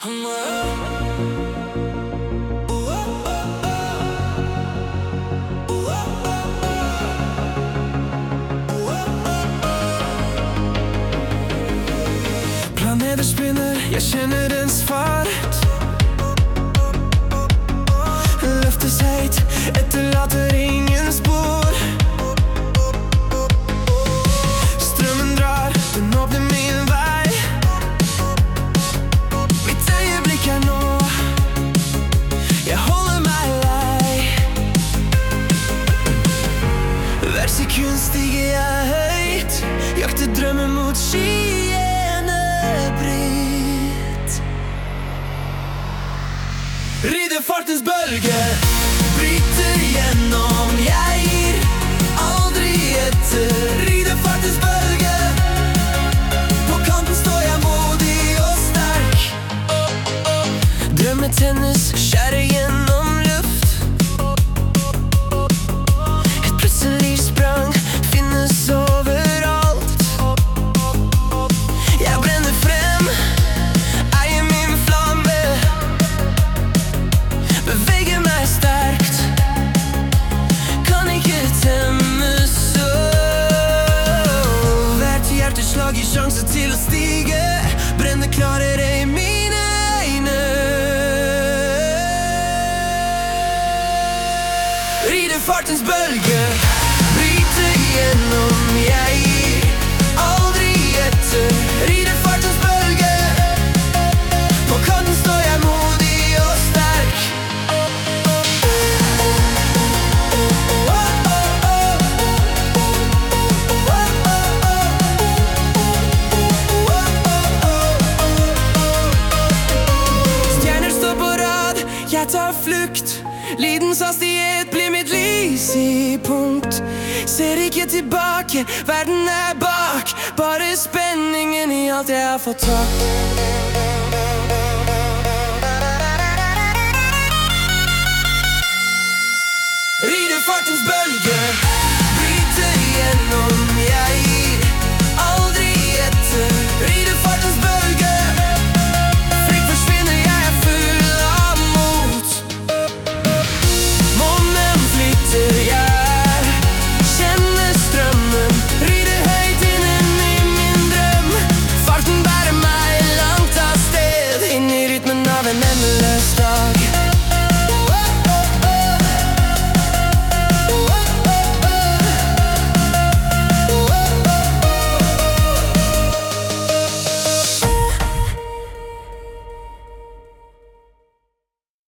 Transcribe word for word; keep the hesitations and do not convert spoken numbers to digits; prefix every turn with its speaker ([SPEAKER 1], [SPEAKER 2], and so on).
[SPEAKER 1] Planeter spinner, jeg kjenner dens fart. Løftes høyt, etterlater ingen spor. Strømmen drar, den åpner min vei. Mitt øyeblikk er nå, jeg holder meg lei. Hver sekund stiger jeg høyt, jakter drømmer mot skyene britt. Rider fartens bølge, bryter gjennom, jeg gir aldri etter. Rider fartens bølge, på kanten står jeg modig og sterk. Drømmer tennes, skjærer gjennom luft. Et plutselig sprang finnes overalt. Jeg brenner frem, eier min flamme. Beveger meg sterkt, kan ikke temmes så. Hvert hjerteslag gir sjanse til å stige. Brenner klarere i mine øyne. Rider fartens bølge, bryter gjennom, jeg gir aldri etter. Rider fartens bølge, på kanten står jeg modig og sterk. Stjerner står på rad, jeg tar flukt. Lydens hastighet blir mitt lys i punkt. Ser ikke tilbake, verden er bak. Bare spenningen i alt jeg har fått tak. Rider fartens bølge, bryter gjennom, jeg gir aldri etter. Rider fartens bølge, frykt forsvinner, jeg er full av mot. Månen flytter, jeg kjenner strømmen. Rider høyt innen i min drøm. Farten bærer meg langt av sted, inn i rytmen av en ende.